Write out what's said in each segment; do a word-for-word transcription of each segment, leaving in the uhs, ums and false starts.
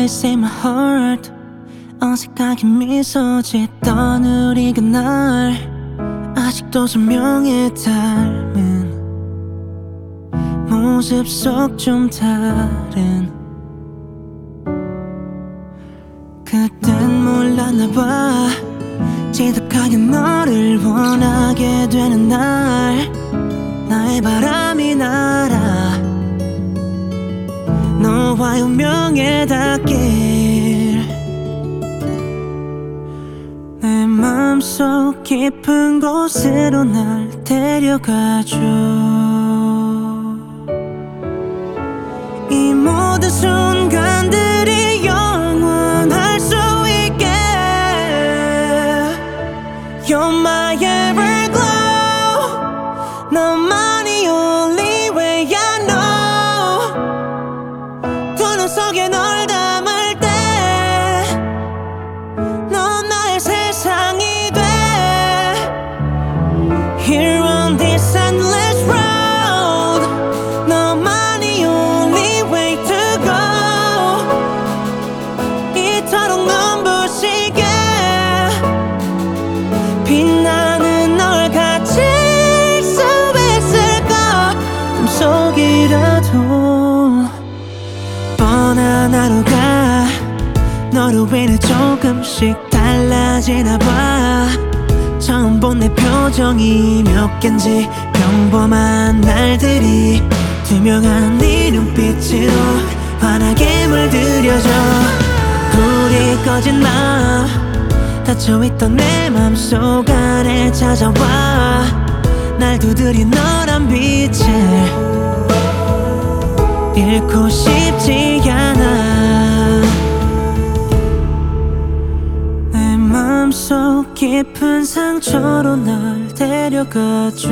Ice in my heart. 어색하게 미소 짓던 우리 그날 아직도 선명히 닮은 모습 속 좀 다른 그땐 몰랐나 봐. 지독하게 너를 원하게 되는 날 나의 바람이 날아 너와 운명에 닿길 내 맘속 깊은 곳으로 날 데려가줘. 이 모든 순간들이 영원할 수 있게 You're my everglow. 너만이 only way I know. 두 눈 속에 널 담을 때 넌 나의 세상이 돼. Here on this endless road 너만이 only way to go. 이토록 눈부시게 빛나는 널 가질 수 있을까. 꿈속이라도 뻔한 하루가 너로 인해 조금씩 달라지나 봐. 처음 본 내 표정이 몇 갠지 평범한 날들이 투명한 네 눈빛으로 환하게 물들여줘. 불이 꺼진 맘 닫혀있던 내 맘속 안에 찾아와 날 두드린 너란 빛을 잃고 싶지 않아. 내 맘속 깊은 상처로 날 데려가줘.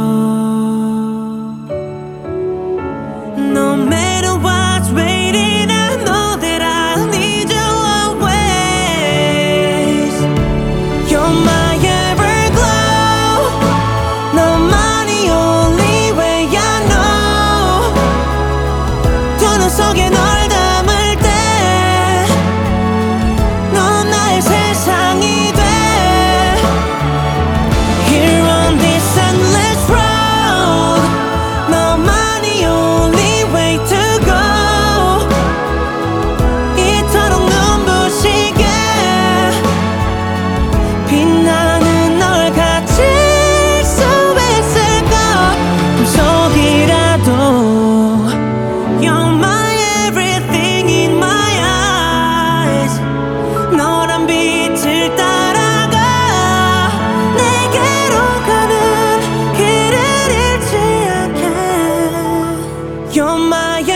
No matter what's waiting I know that I need you always. You're my everglow. 너만이 only way I know. 두 눈 속에 널 담을 때 넌 나의 세상이 돼. Here on this endless road 너만이 only way to go. 이토록 눈부시게 빛나는 널 가질 수 있을까. 꿈속이라도 You're my everything in my eyes. 너란 빛을 따라가 내게로 가는 길을 잃지 않게. You're my